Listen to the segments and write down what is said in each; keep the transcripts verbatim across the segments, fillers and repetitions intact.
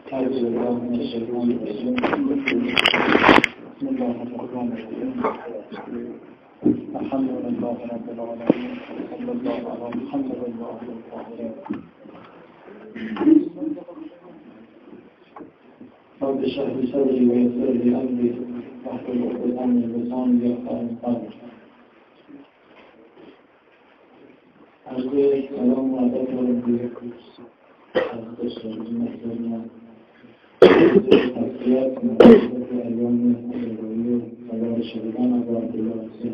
أعوذ بالله من الشيطان الرجيم. بسم الله الرحمن الرحيم. الحمد لله رب العالمين. صلى الله على محمد وعلى آله. رب اشرح لي صدري ويسر لي أمري واحلل عقدة من لساني يفقهوا قولي. عرض سلام و ادب دارم بهتون. از دشمنی مسئله تسلیت مناسبت ایام مهمانی و برای شدیدن از عبدالله حسین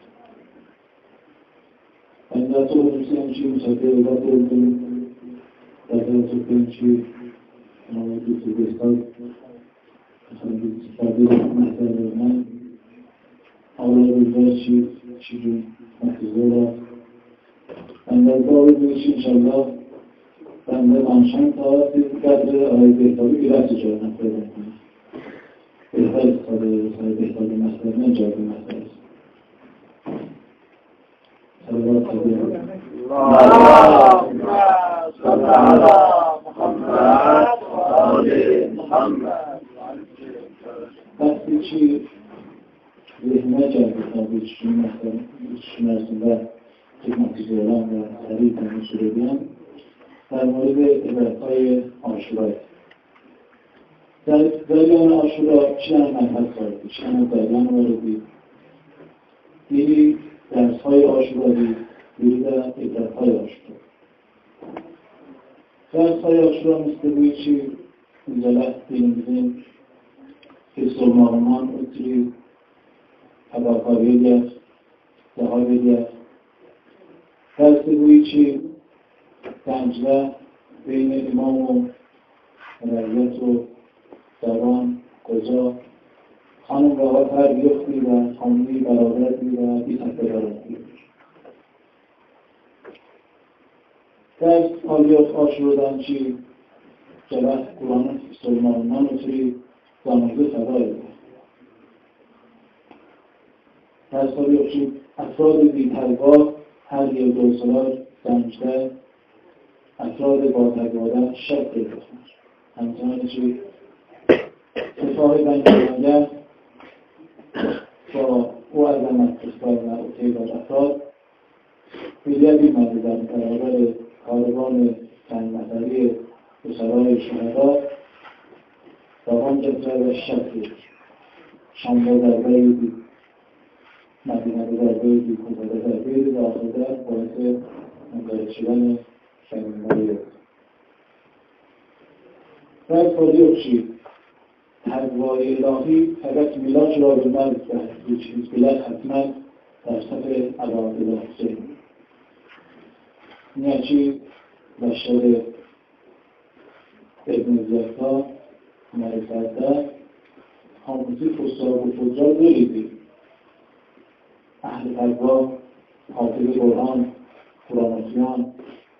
عندتو حسین چی مصدر و بردیم دادتو کنچی نویدی تو بستاد خیلی استفاده مسئله من حالا روزای چی چی جون محتضورا عندتو بودیش انشالله بنده منشان تا قدر آقای بهتابی بیرد جای مسئله کنیم بهتر استفاده سای بهتابی مسئله نه جای مسئله است صلوات خیلی اللهم صل علی محمد و آل محمد وقتی چی ذهنه جای بهتابی چون مسئله چون ارسنده خدمتی دوران و سریع کنیم سرودیم در مورد عبادت‌های عاشورا در جریان عاشورا چه عمل کردید؟ چه عمل دادن واردی؟ دیری درس‌های عاشورا دید، دیری در عبادت‌های عاشورا. درس‌های عاشورا مثل بوی چی؟ انزالت دیندین حسول مارمان اتری تباکاری دید، دهای دید. درس بوی چی؟ دنجله بین امام و رعیت و زبان کجا خانم و آقا تربیت و خانمی برادرت و بیتن پدارت در آلیات آشوردن چی جلس قرآن سلمانان و توی زمانگه صدای بود در آلیات چی افراد بیترگاه هر یک دو سالار دنجله افراد با تقوادن شک پیدا کنند. همچنان چی اتفاق بین‌الملل با او عظمت اخبار و تعداد افراد بی‌یدی مورد در برابر کاروان چند نفری اسرای شهدا دوام کسر و شک شامل ضربه دید مدینه ضربه دید کوفه ضربه دید و آخر باعث منقلب شدن شنیداری در فاضی چی؟ تقوای الهی فقط میلاد را به مرد کرد یه چیز بلد حتما در صف عبادالله حسین این چی؟ بشر ابن زیادها معرفته حاموزی فستاق و فجار داریدی اهل تقوا حافظ قرآن قرآناتیان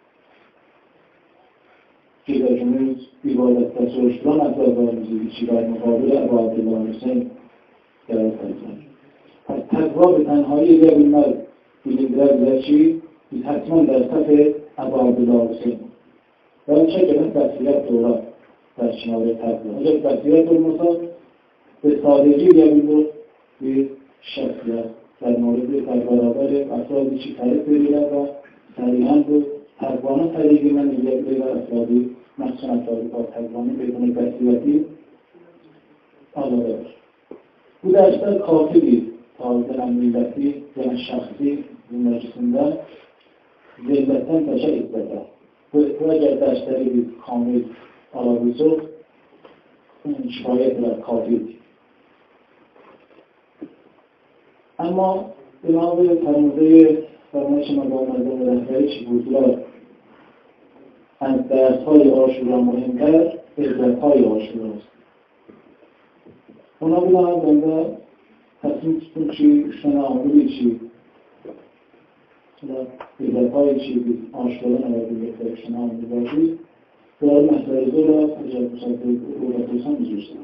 که در جمعیت عبادت تصور شدن از عبادالله چی بر مقابل عبادالله حسین در فرزن پس تقوا به تنهایی اگر این مرد بیلیدرد در چی؟ این حتما در صف عبادالله حسین و این چه که من بسیرت دورا در شناده تقوا اگر بسیرت دورمسا به سادگی اگر بود به شخصیت در مورد در برابر افرادی چی طریق بگیرد و سریعا بود تقوانه طریقی من میگه به افرادی مخصوصا افرادی با تقوانه بدون بسیرتی آزاده باشه او درشتر کافی تا دلم میلتی دلم شخصی زندگی رسوندن ذلتن تشه عزتن تو اگر درشتری بید کامل آلاویزو این شاید را کافی دید اما بنا به فرموده فرمایش مقام مردم رهبری چی بود را از درس‌های عاشورا مهمتر عبادت‌های عاشورا است. اونا بودن بنده تصمیم کن چی شنا آمولی چی عبادت‌های چی بود عاشورا نوردی بهتر شنا آمولی باشی برای مسائل را اجاب مصدق عبادت حسن می‌جوشتن.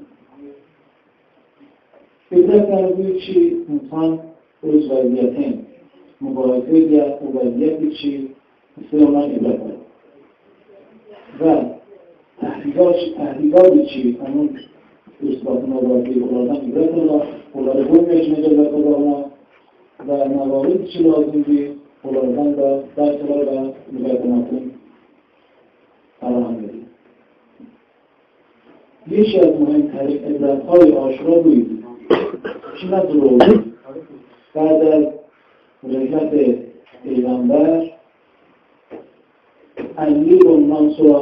عبادت نوردی چی انسان از وضعیتین مبارزه یا وضعیتی چی مثل اونا عبادت و تهدیداتی çi onun ispatına vardığı olardan ibret olar, onları bulmayacağına cevap olarına ve navarit çi lazımdı, onlardan da dersler ve mübadinatın farahan verir. Yeki az mühimteri ibretهای aşura buydu. Çi nasıl oldu? بعد از رحلت پیغمبر علی ondan sonra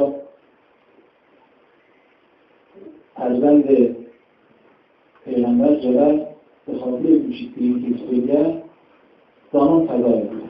فرزند پیغمبر جلال به خاطر کوچکترین کیفیت زمان فدا ediyor.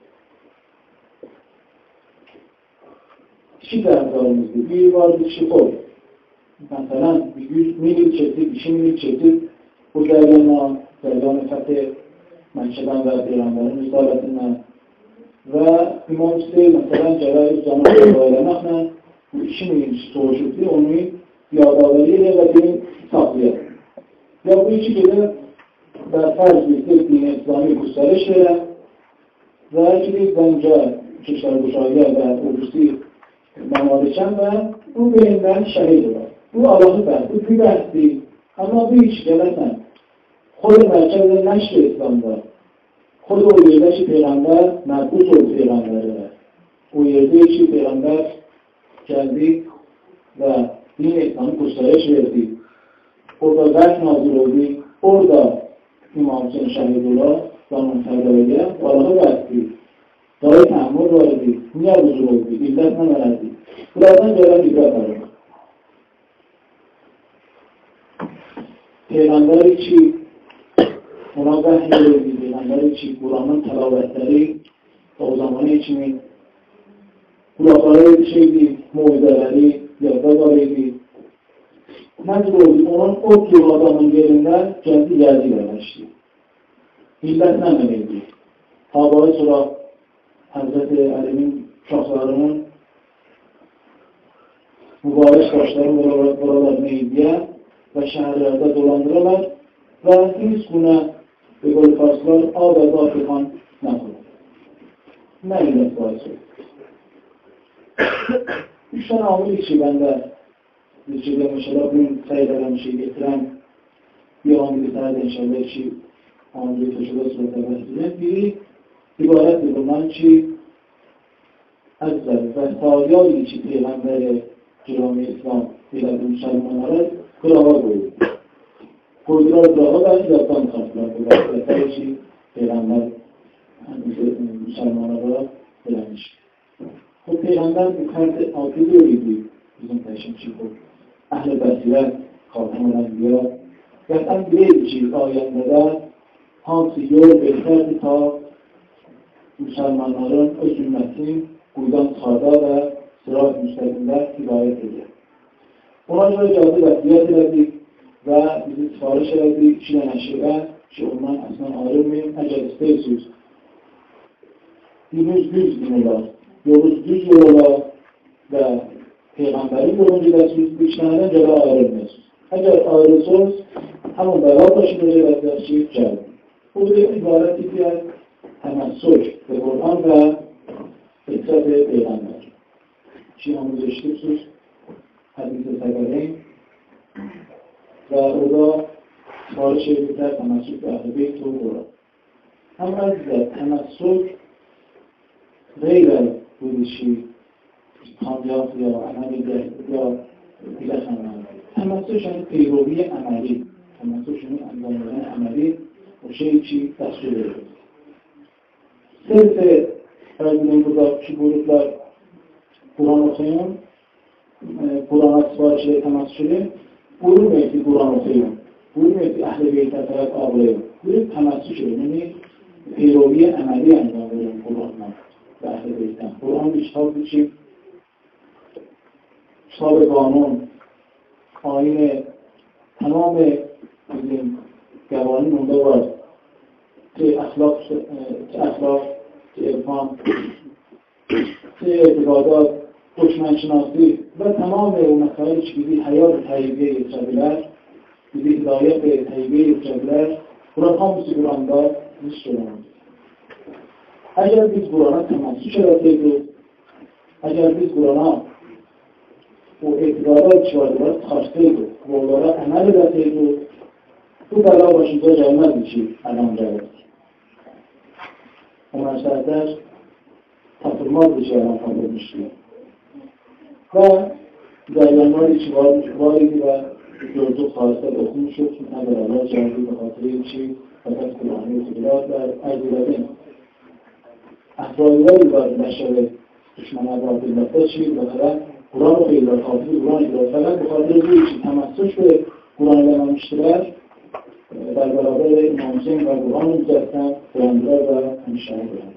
چی دربارemizde bir var bir şey var. Mesela bir yüz mil çektik, iki mil çektik. Bu dergana, dergana fatih Menşeden ve Peygamberin risaletinden ve İmam Hüseyin mesela Celal-i Zaman'ı öğrenmekle bu iki milin soğuşukluğu onu yadaveriyle ve benim saklıyor. Ya bu iki gibi در فرض بیشتر دین اسلامی گسترش داره و هرچی بنجا کشورگشایی و اروسی ممالکن و او به این من شهید داره. او علاقه برد، او توی بحثی اما به هیچ جلسن خود مرکز نشر اسلام داره. خود اویردهش پیغمبر مربوط و پیغمبر داره. اویردهش پیغمبر geldi ve din اسلامی گسترش verdi. Orada zerk nazır oldu. Orada İmam Hüseyin Şehidullah zaman Serdariye Allah'a verdi. Dahi təmur vardı. Niye huzur oldu? İllet ne verdi? Buradan gelen ibret var. Peygamber için ona vahiy verildi. Peygamber için Kur'an'ın telavetleri o zaman için kulakları bir şeydi, mucizeleri yadda vardı. Məcbur oldu, onun o tür adamın yerindən kendi yerdi vermişdi. Millət nə deməkdi? Havayı sonra Hazreti Ali'nin uşaqlarının mübarək başlarının buralarını eyidiyə və şəhərlərdə dolandırırlar və heç buna Begol Farslar adada Afrikan nəqdir. Nə illət varsa? Üç tane amil içi bəndə Türkiye'de mesela bugün sayılaran şey getiren bir amili sayıda inşallah ki amili taşıda sırada bahsedilen biri ibarettir bundan ki Azzer ve Sağyal içi Peygamber-i Cürami İslam ile Müslümanlara kırava koydu. Koydular kırava ve yaptan kalktılar. Ve ki Peygamber Müslümanlara direnmiş. O Peygamber bu kartı altı diyordu bizim taşımcı bu. Əhl-i bəsirət, xatımın ənbiya qətlən biləydi ki, ayətlərdə hansı yol behterdir ta müsəlmanların öz ümmətini quydan çıxarda və sırat müstəqimdə hidayət edir. Ona görə gəldi vəsiyyət elədik və bizi sifariş elədik iki dənə şeyə ki, ondan əslən ayrılmayın, əgər istəyirsiniz. Dininiz düz din olar, yolunuz düz yol olar və Peygamberin yolunca gidersiniz, bu işlerden göre ayrılmıyorsunuz. Eğer ayrılsanız, hemen beraber taşınacak ve yaşayıp geldi. Bu bir ibaret diğer hemen söz ve Kur'an ve İslam ve Peygamber. Şimdi onu geçtirsiniz, hadise sebebeyin ve orada sipariş edildiler temessük ve ahlibeyt ve Kur'an. Hem azizler temessük gayre bu işi کامیاب یا عملی یا دیگر خانمان تمسوش یعنی پیروی عملی تمسوش یعنی انجام دادن عملی و شیئی چی تشکیل بده صرف فرزیدن بزرگ چی گروهlar Kur'an okuyun Kur'an'a sipariş ile temas edin buyurmuyor ki Kur'an okuyun buyurmuyor ki Ahl-i Beyt'e taraf ağlayın buyurup temas edin yani پیروی عملی انجام دادن Kur'an'la ve Ahl-i Beyt'ten Kur'an bir kitap için کتاب قانون آیین تمام این قوانین اونجا باید که اخلاق که اخلاق که عرفان که اعتقادات دشمنشناسی و تمام اون مسائل که بیدی حیات طیبه یکشبیلر بیدی هدایت طیبه یکشبیلر برای همسی قرآن‌دار نیست شدن اگر biz Kur'an'a teması şöyle eger biz Kur'an'a واعتقادات وارد خاصه وارد عمل داخلی تو بالا باشی تو جامعه میشی الان جواب اما سرتش تفرمات بشی الان فاضل میشی و جریان‌های چیواری چیواری و جزء خاصه بخون شد که نه در الله جمعی به خاطر چی فقط قرآنی خدلات در عزیزدین احرایی‌هایی باید نشده دشمن عباد الله چی مثلا قرآن رو خیلی در خاطر قرآن شده فقط به خاطر روی چی تمسش به قرآن و امام اشتراک در برابر امام حسین و قرآن می‌گفتن قرآن‌دار و همیشه قرآن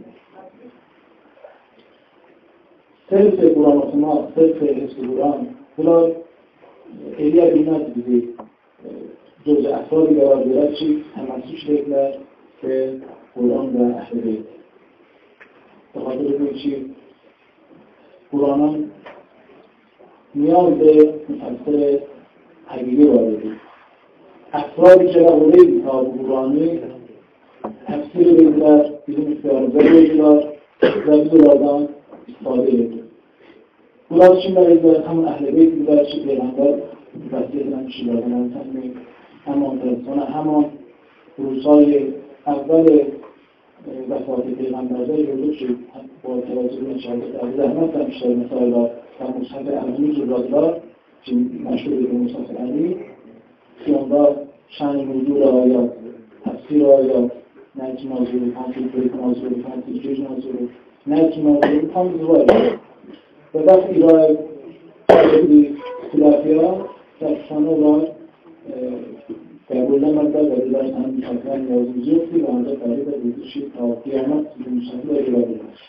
صرف قرآن خما صرف حفظ قرآن بلا ایلیا بیند دیدی جز افرادی قرار گرفت چی تمسش بکنه به قرآن و اهل بیت به خاطر روی چی قرآن نیاز به مفسر حقیقی واردی افرادی که لغوری کتاب قرآنی تفسیر بگذار بدون اختیار بگذار و بدون استفاده بگذار قرآن چی بگذار همون اهل بیت بگذار چی پیغمبر وسیعت نمیشی لازم تنمیم همان ترسانه همان روزهای اول وفات پیغمبر داری رو شد با توجه به شهادت ابو رحمت هم بیشتر مثال را و مصحف امنی جزادلار که مشهور به مصحف علی که اون را شأن موضوع آیات تفسیر آیات نهی موضوع پانتیل بریک موضوع پانتیل جوج موضوع نهی موضوع پانتیل زواری و وقتی رای خیلی خلافی ها در خانه را قبول نمرده و دیدرش هم مشاکل نیازی زیفتی و آنجا قریب دیدشی تا قیامت مشاکل را ایراد داشت.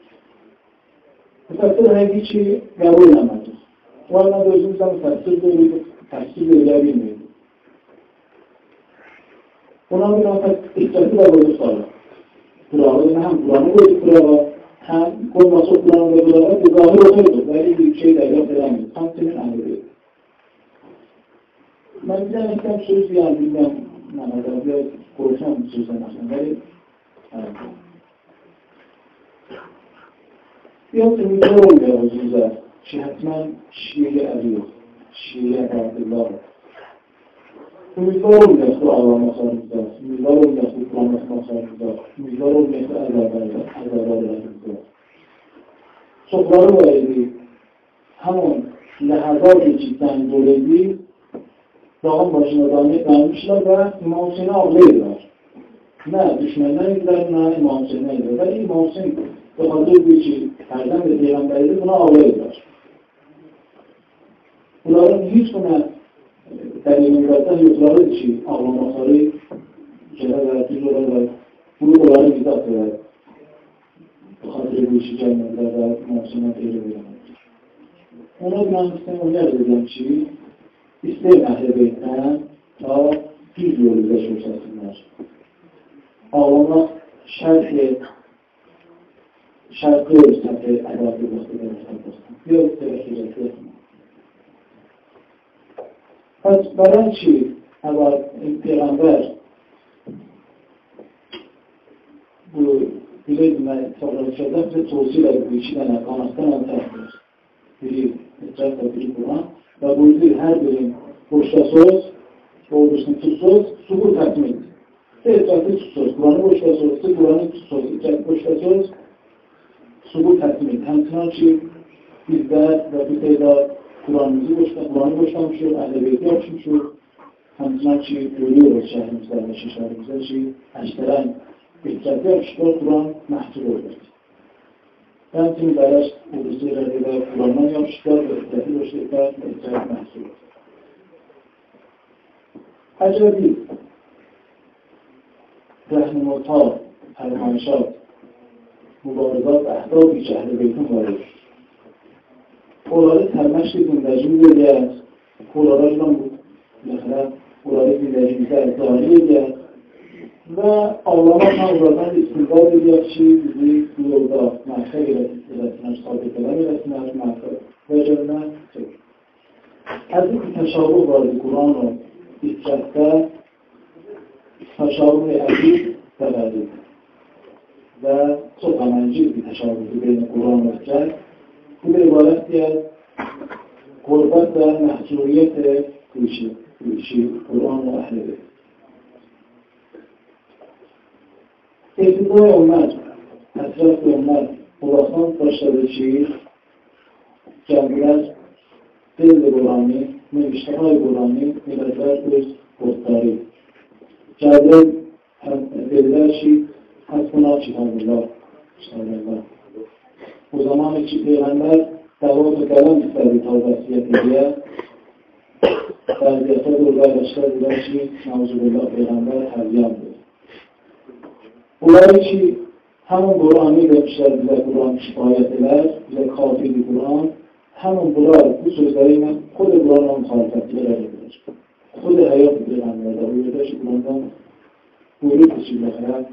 مفسر هنگی چی قبول نمرده. و آنها دوزی میزن مفسر دارید تفسیر دیگری میدید. اونا میگن پس احتیاطی را بوده سالا. قرآن هم قرآن بوده قرآن هم کل ماسو قرآن بوده قرآن به ظاهر رو خیلی ولی دیگه دیگر قرآن میده. هم تیمین عمله من دیدم اکتم سوزی هم دیدم نمازم بیاد پروشم سوزن نشن ولی بیاد میدارم به عزیزه چه حتما شیعه علیه شیعه عبدالله امیدوارم دست رو آقا مصار میداد امیدوارم دست رو قرآن مصار میداد امیدوارم دست رو عذابات رسید سخرانو بایدی همون لحظاتی چیزن دولدی داغم باشین آدمی دانمیشلا و امام حسین آقلی داشت نه دشمن نمیدار نه امام حسین نمیدار ولی امام حسین به خاطر بیچی فرزند به پیغمبری ده اونا آقلی داشت اونا رو هیچ کنه در این میدارتن یوتلاره چی آقلا مصاری جهه و تیزوره و برو قراره میداد به خاطر بیچی جای نمیدار و امام حسین نمیدار بیرم اونا من حسین اونی رو دیدم چی استیم اهل بیتن تا پیش یولیزش رو ساسیم نشد. آوانا شرط شرط سطح عدالت بسته در مستم بستم. بیا تبخی جلسه پس برای چی؟ اول این پیغمبر بیلید من ساقل شدم به توصیل از بیشیدن افغانستان هم تحت بیلید اجرات تا بیلید قرآن و بودی هر بریم پشتاسوز بودشتن توسوز سبور تکمید سه اجراتی توسوز قرآن پشتاسوز سه قرآن توسوز اجرات پشتاسوز سبور تکمید همچنان چی بیزدر و بیتیدار قرآن میزی باشتن قرآن باشتن شد اهل بیتی هاشون شد همچنان چی دولی رو باید شهر مستر و شهر مستر چی اشترن اجراتی هاشتار قرآن محصول رو باید همچنین برش قدسی رده و قرآن یا شکار و اجراتی باشته و اجرات محصول عجبی رهنمودها فرمایشات مبارزات اهدافی که اهل بیتون وارد قرآن ترمشت زندگی بگرد قرآن من بود مثلا قرآن زندگی بیتر ظاهری بگرد و آلامات هم قرآن استنباد بگرد چی بیزی دوزا مرخه رسنش ثابت کلمی رسنش مرخه و جمعه از این تشابه وارد قرآن رو استرسته تشابه عجیب و غریب و سخنانجیب بی تشابه بین قرآن و استرس این عبارتی از قربت و محصولیت کوشی قرآن و اهل بیت. ابتدای امت، حضرت امت خراسان داشته به چی؟ جمعیت دل قرآنی، نوشته های قرآنی، نوشته روز گفتاری. جلد دلدرشی حسنا کتاب الله کتاب الله. و زمان چی پیغمبر دوام کلام استادی تا وصیت دیگه وضعیت دولت اشتر دلدرشی نوزو بالله پیغمبر حریان بود. اولای چی همون قرآنی به بیشتر بیزه قرآن شفایت الر بیزه کافی بی قرآن همون قرآن bu sözleriyle خود قرآن مخالفتیه را بودش خود حیات پیغمبر را بودش قرآن بوری کشیده خرد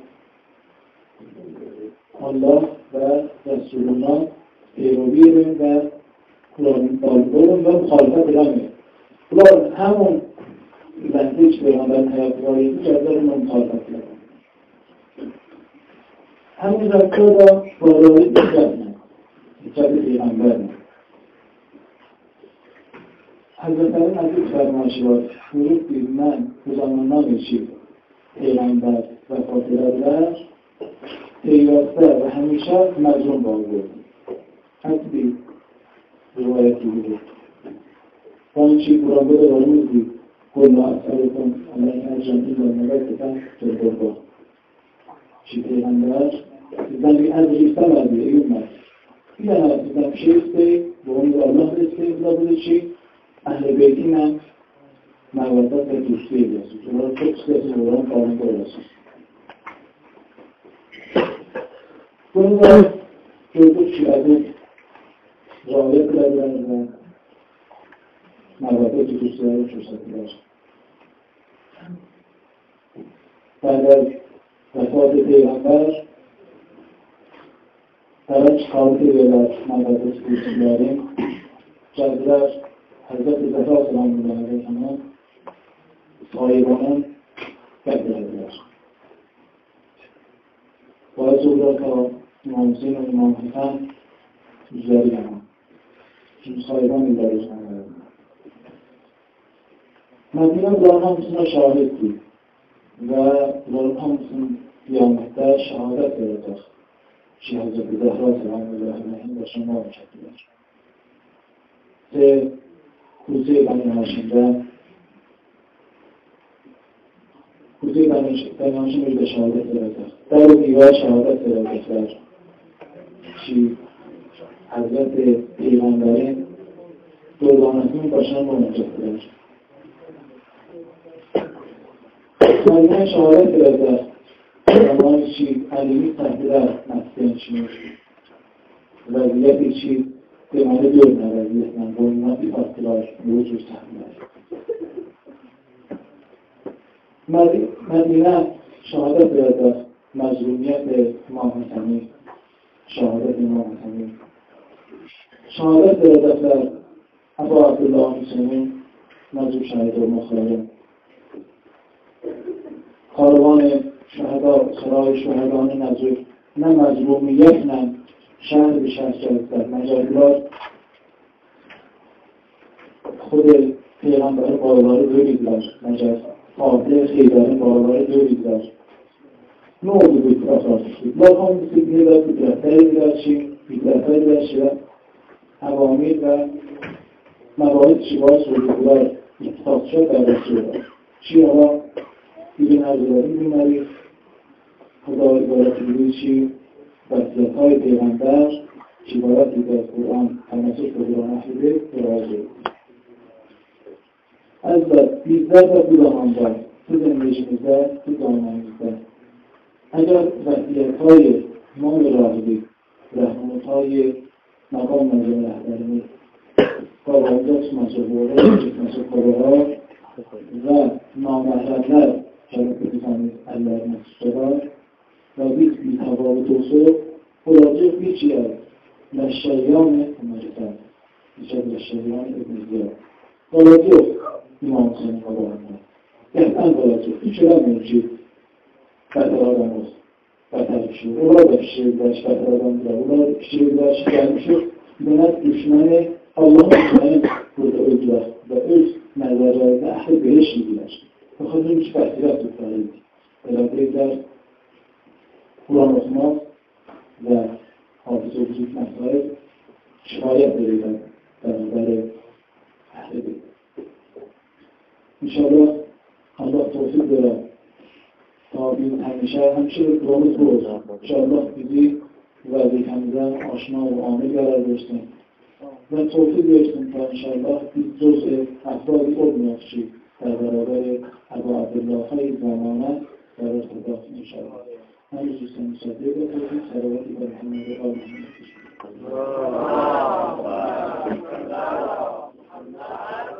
الله و رسول الله پیروی بین و قرآن دارون و مخالفت رمید قرآن همون لحظه که پیغمبر حیات رایی بود از دارون مخالفت رمید همین رفتار را بارایی بجد نه بجد پیغمبر نه حضرت علی عزیز فرمایشی را فرود دید من بزرگان چی پیغمبر و خاطرات پیوسته و همیشه مظلوم باز بود حتی روایتی بود آن چی قرآن بوده دارمون دید قلنا اصالتون علیه اجرمی و نوکتن جلبرگاه چی پیغمبر زنی از ریسته مردی ایومد این از دیدم شیسته به اون الله رسته بوده بوده چی اهل بیتی من موادت و دوستی بیاسید چرا چه کسی قرآن قرآن برسید bunun da gördük ki adı rağbet ederler mevabet tutusları fırsatlar. Benden vefat-ı Peygamber para çıkartı ediyorlar mevabet tutusları. Geldiler Hazreti Zehra sallallahu aleyhi ve sellem sahibanın beklediler. باعث olur که امام حسین و امام حسن جاری هم چون صاحبان دارش هم مدینه دارن همسون شاهد بود و دارن همسون قیامته شهادت برده چی حضرت زهرا سلام الله علیه و شما بچکیدر سه کوزه بنی هاشمده کوزه بنی هاشم رو به شهادت برده در و دیوار شهادت برده چی حضرت پیغمبرین دولانتون باشن منجد برده مدینه شهادت برده زمان چی علیمی تحبیل مسکن چی وضعیتی چی دیمانه دور نوزیت من بایماتی فاستیلاش موجود تحبیل مدینه شهادت برده مظلومیت امام حسنی شهادت امام حسنی شهادت برده ابا عبدالله حسینی مظلوم شهید المخالم کاروان شهدا سرای شهدان نظر نه مظلومیت نه شهر به شهر کرده مجادلات خود پیغمبر بارباره دوریدلر مجاد فاضل خیداره بارباره دوریدلر نه oldu bu itiraflar? Allah'ın istediğiyle itiraflar şey, itiraflar şey, avamir ve mevahid şivar sorular ittifakçı davranışıyorlar. Şiava bizim arzuları bunları Huda ibaretliği şey, vasiyetay peygamber, şivarat ile Kur'an, anasır Kur'an ahli razı. Elbette bizler de bu zamanda, bu zemrejimizde, bu zamanımızda اگر وضعیت‌های امام راهبی رحمت‌های مقام نظر رهبری قواعدات مسئولیت مسئولیت‌ها و نامحرم‌ها شرط بزنید الله مسئول و بیت بی‌تفاوت وصول مراجع بیچی از لشیان مجتمع بیچی از لشیان ابن زیاد مراجع امام حسین قواعدها بهتن مراجع هیچ را نمی‌شید بدر آدم است بدر شد اولا به پیشی بودش بدر آدم بوده اولا پیشی بودش گرم شد بینت دشمن Allah Müslümanın burada öz var ve öz nəzərlərdə əhli belə şeylər. Baxın, ki, fəsirət tutarıydı. Belə deyirlər, Quran oxumaq və hafız olacaq məsələ şikayət verirlər bərabərə əhlidir. İnşallah Allah tövfiq verər. Tabi həmişə, həmişə bir Quranı bu olacaq. İnşallah bizi vəzifəmizdən aşina və amil qərar versin. Və tövfiq versin ki, inşallah biz cüz əfradi olmayaq ki, bərabərə Əbu Abdullah'a zamanə qərar tutaqsın inşallah. Hər üzrüsən müsaade edelim, sələvat İbrahim'e Allah'ın